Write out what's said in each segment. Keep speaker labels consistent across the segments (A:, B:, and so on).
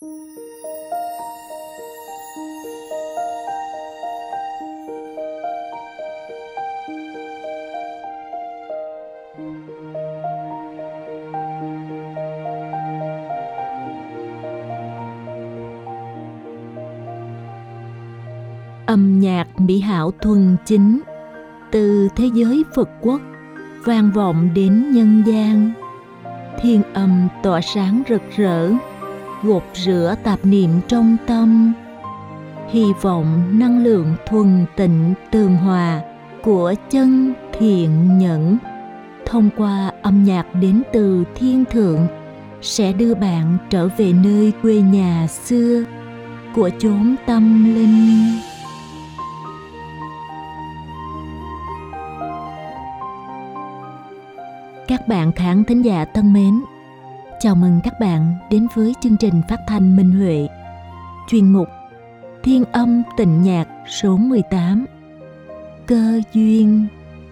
A: Âm nhạc mỹ hảo thuần chính từ thế giới Phật quốc vang vọng đến nhân gian. Thiên âm tỏa sáng rực rỡ, gột rửa tạp niệm trong tâm. Hy vọng năng lượng thuần tịnh tường hòa của chân thiện nhẫn thông qua âm nhạc đến từ thiên thượng sẽ đưa bạn trở về nơi quê nhà xưa của chốn tâm linh. Các bạn khán thính giả thân mến, chào mừng các bạn đến với chương trình phát thanh Minh Huệ, chuyên mục Thiên âm tịnh nhạc số 18, Cơ duyên.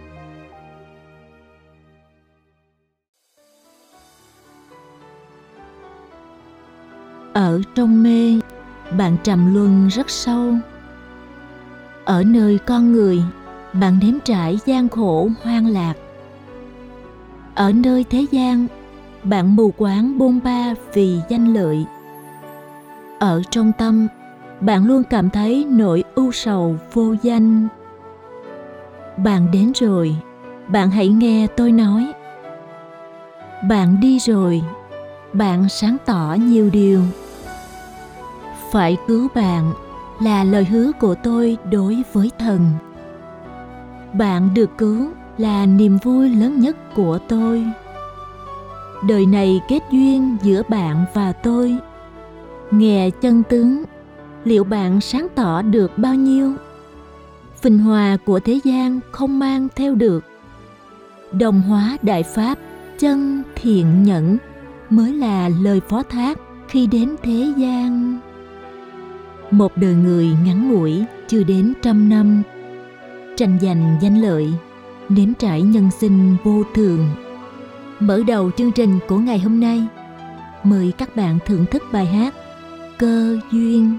A: Ở trong mê, bạn trầm luân rất sâu. Ở nơi con người, bạn nếm trải gian khổ hoang lạc. Ở nơi thế gian, bạn mù quáng bôn ba vì danh lợi. Ở trong tâm, bạn luôn cảm thấy nỗi ưu sầu vô danh. Bạn đến rồi, bạn hãy nghe tôi nói. Bạn đi rồi, bạn sáng tỏ nhiều điều. Phải cứu bạn là lời hứa của tôi đối với thần. Bạn được cứu là niềm vui lớn nhất của tôi. Đời này kết duyên giữa bạn và tôi. Nghe chân tướng, liệu bạn sáng tỏ được bao nhiêu? Phình hòa của thế gian không mang theo được. Đồng hóa đại pháp, chân thiện nhẫn mới là lời phó thác khi đến thế gian. Một đời người ngắn ngủi chưa đến 100 năm, tranh giành danh lợi, nếm trải nhân sinh vô thường. Mở đầu chương trình của ngày hôm nay, mời các bạn thưởng thức bài hát Cơ duyên.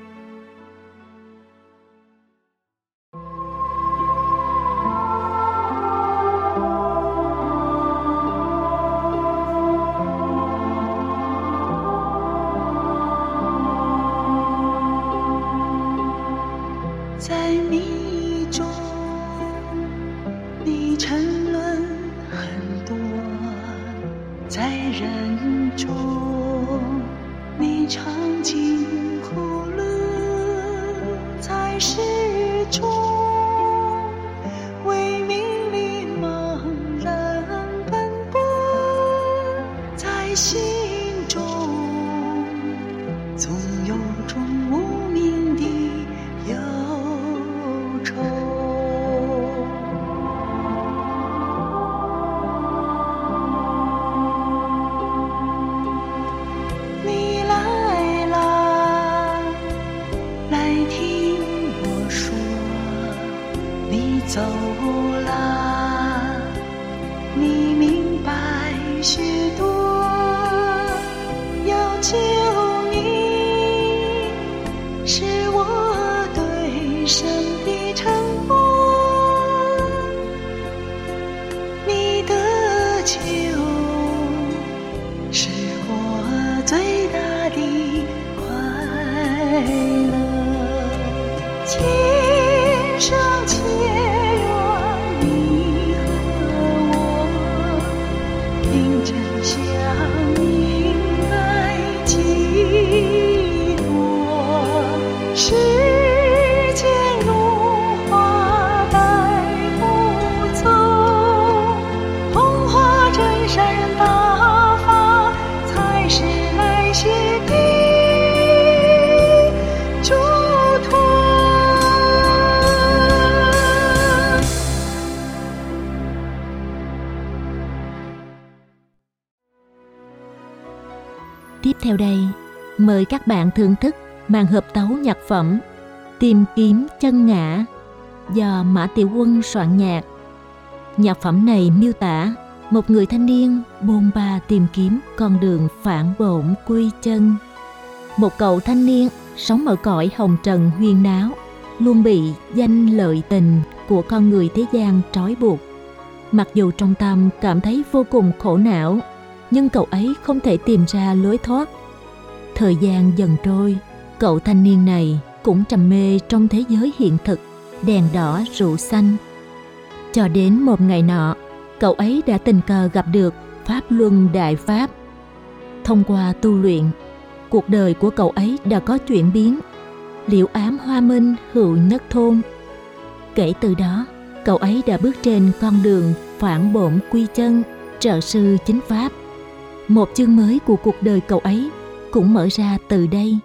A: Tiếp theo đây, mời các bạn thưởng thức màn hợp tấu nhạc phẩm Tìm kiếm chân ngã do Mã Tiểu Quân soạn nhạc. Nhạc phẩm này miêu tả một người thanh niên bôn ba tìm kiếm con đường phản bổn quy chân. một cậu thanh niên sống ở cõi hồng trần huyên náo, luôn bị danh lợi tình của con người thế gian trói buộc. Mặc dù trong tâm cảm thấy vô cùng khổ não, nhưng cậu ấy không thể tìm ra lối thoát. Thời gian dần trôi, cậu thanh niên này cũng trầm mê trong thế giới hiện thực, đèn đỏ rượu xanh. Cho đến một ngày nọ, cậu ấy đã tình cờ gặp được Pháp Luân Đại Pháp. Thông qua tu luyện, cuộc đời của cậu ấy đã có chuyển biến. Liễu ám hoa minh hữu nhất thôn. Kể từ đó, cậu ấy đã bước trên con đường phản bổn quy chân, trợ sư chính pháp. Một chương mới của cuộc đời cậu ấy cũng mở ra từ đây.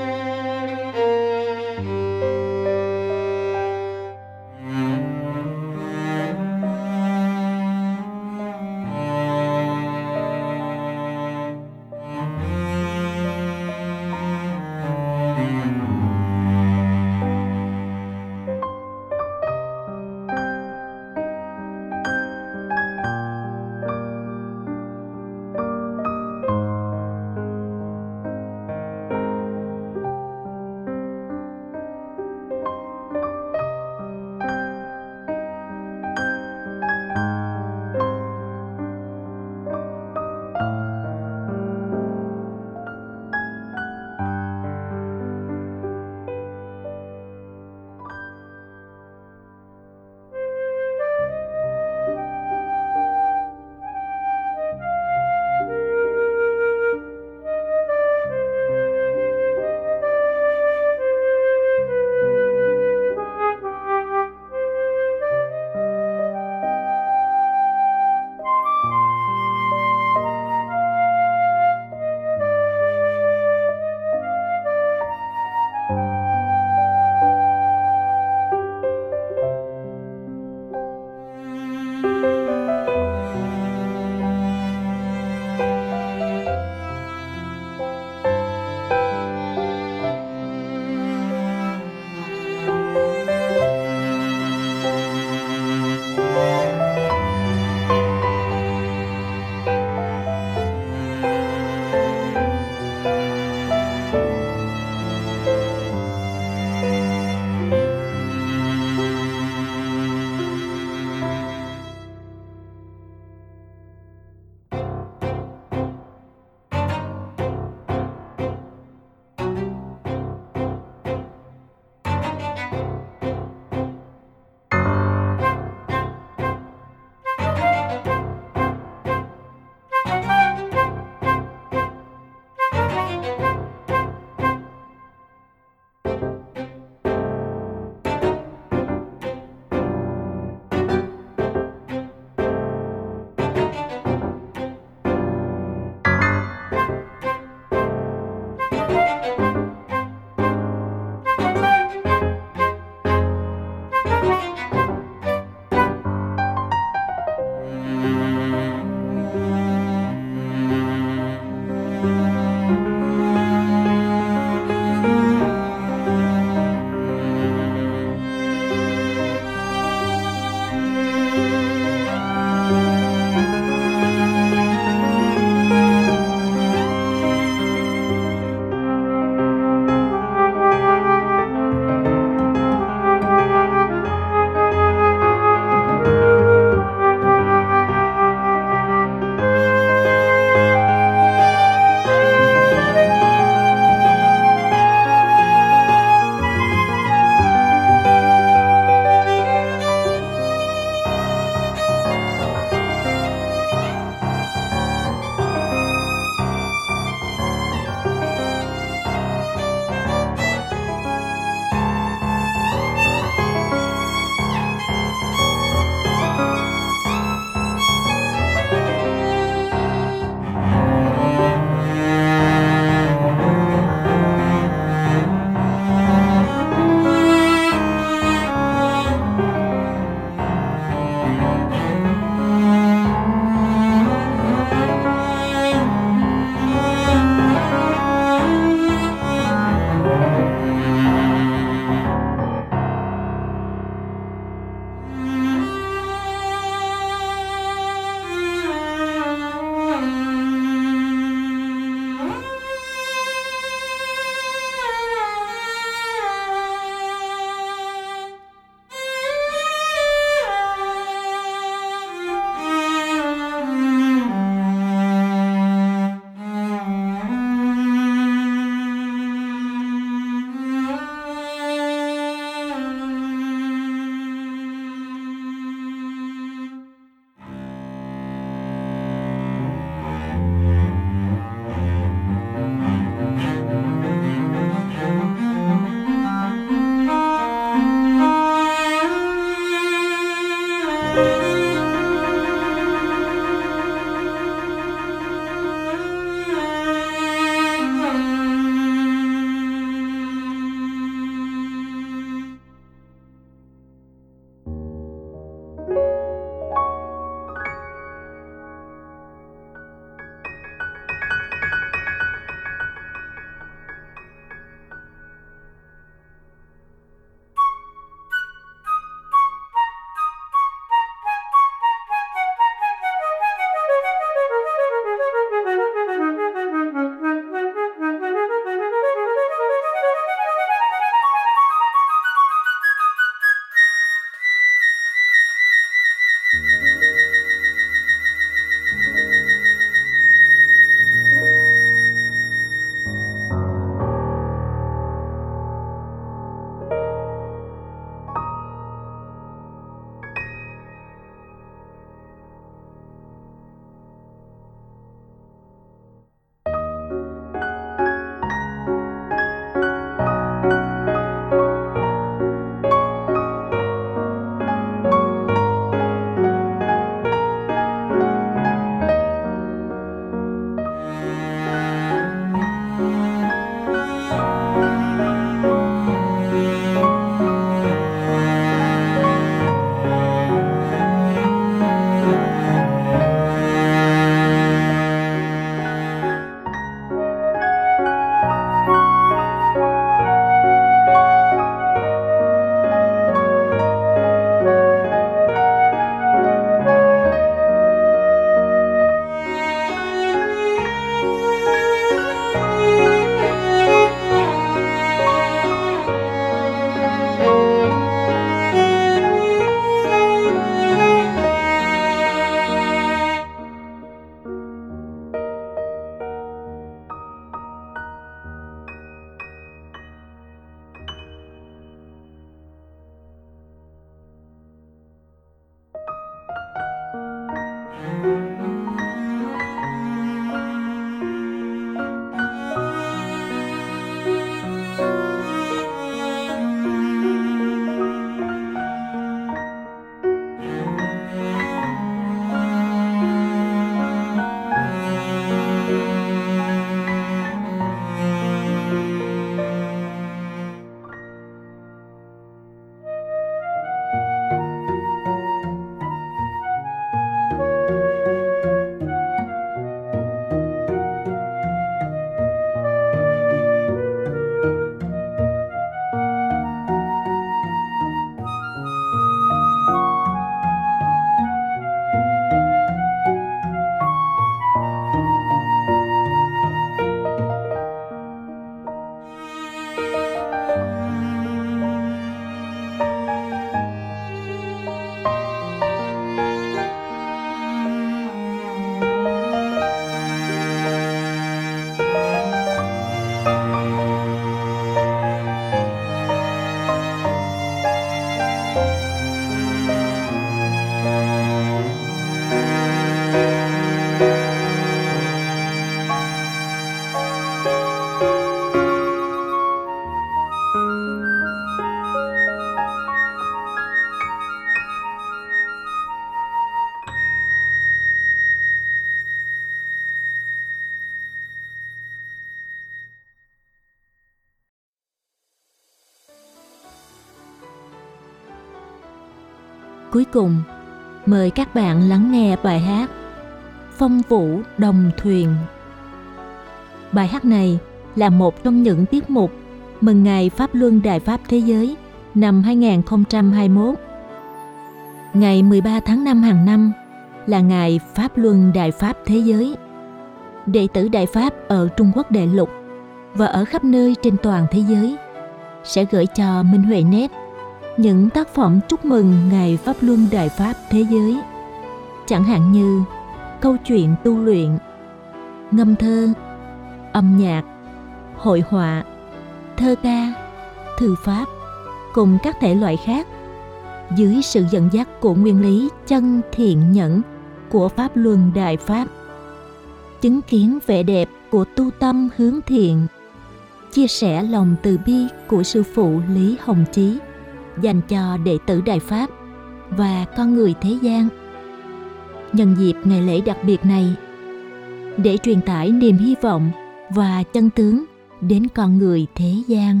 A: cuối cùng, mời các bạn lắng nghe bài hát Phong Vũ Đồng Thuyền. Bài hát này là một trong những tiết mục mừng ngày Pháp Luân Đại Pháp Thế Giới năm 2021. Ngày 13 tháng 5 hàng năm là ngày Pháp Luân Đại Pháp Thế Giới. Đệ tử Đại Pháp ở Trung Quốc đại lục và ở khắp nơi trên toàn thế giới sẽ gửi cho Minh Huệ Net những tác phẩm chúc mừng ngày Pháp Luân Đại Pháp Thế Giới, chẳng hạn như câu chuyện tu luyện, ngâm thơ, âm nhạc, hội họa, thơ ca, thư pháp cùng các thể loại khác, dưới sự dẫn dắt của nguyên lý chân thiện nhẫn của Pháp Luân Đại Pháp, chứng kiến vẻ đẹp của tu tâm hướng thiện, chia sẻ lòng từ bi của sư phụ Lý Hồng Chí dành cho đệ tử Đại Pháp và con người thế gian. Nhân dịp ngày lễ đặc biệt này, để truyền tải niềm hy vọng và chân tướng đến con người thế gian.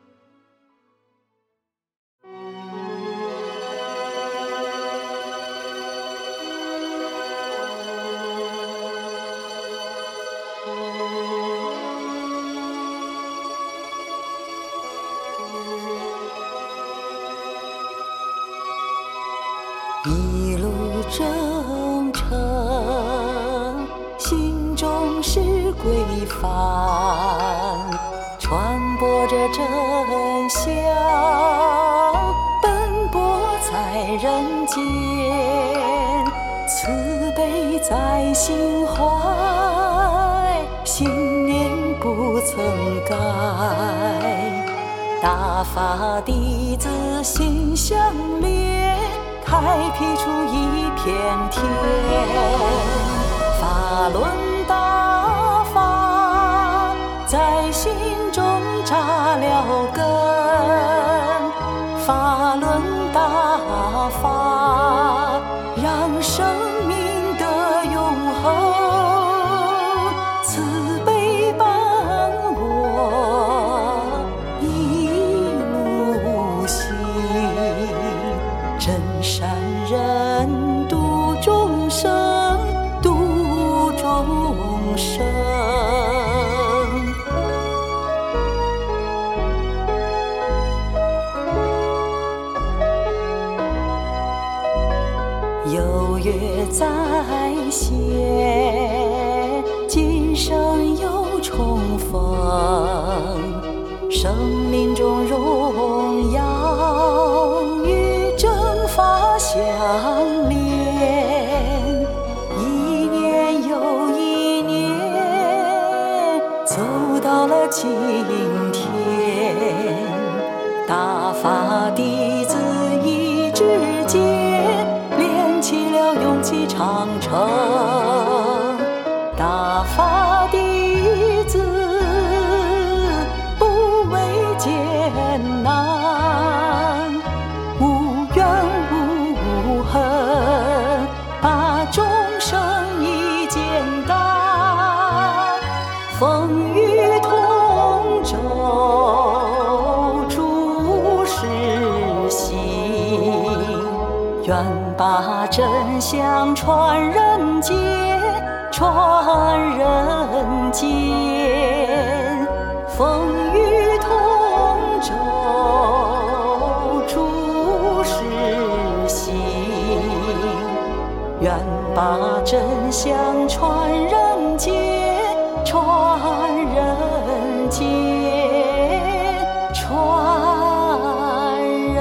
B: 一路征程，心中是归帆，传播着真相，奔波在人间，慈悲在心怀，信念不曾改，大法弟子心相连，开辟出一片天，法轮大法在心中扎了根，法轮大法让生命得永恒，慈悲伴我一路行，真善人度众生，度众生。有约在先，今生又重逢，生命中荣耀与正法相连，一年又一年，走到了今天，大法弟子一指间，连起了勇气长城，大法弟子不畏艰难，无怨无恨，把众生一肩担，风雨同舟，诸事行，愿把真相传人间，传人间，风雨同舟，诸事行，愿把真相传人间，传人间，传人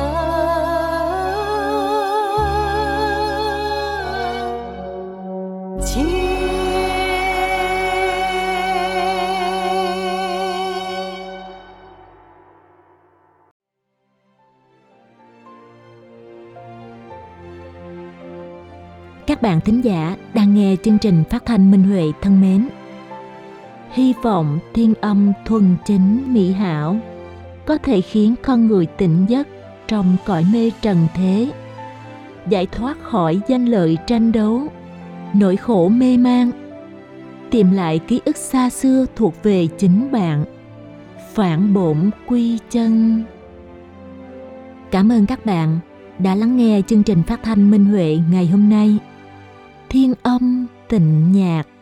B: 间。
A: Các bạn thính giả đang nghe chương trình phát thanh Minh Huệ thân mến. Hy vọng thiên âm thuần chính mỹ hảo có thể khiến con người tỉnh giấc trong cõi mê trần thế, giải thoát khỏi danh lợi tranh đấu, nỗi khổ mê man, tìm lại ký ức xa xưa thuộc về chính bạn, phản bổn quy chân. Cảm ơn các bạn đã lắng nghe chương trình phát thanh Minh Huệ ngày hôm nay. Thiên âm tịnh nhạc.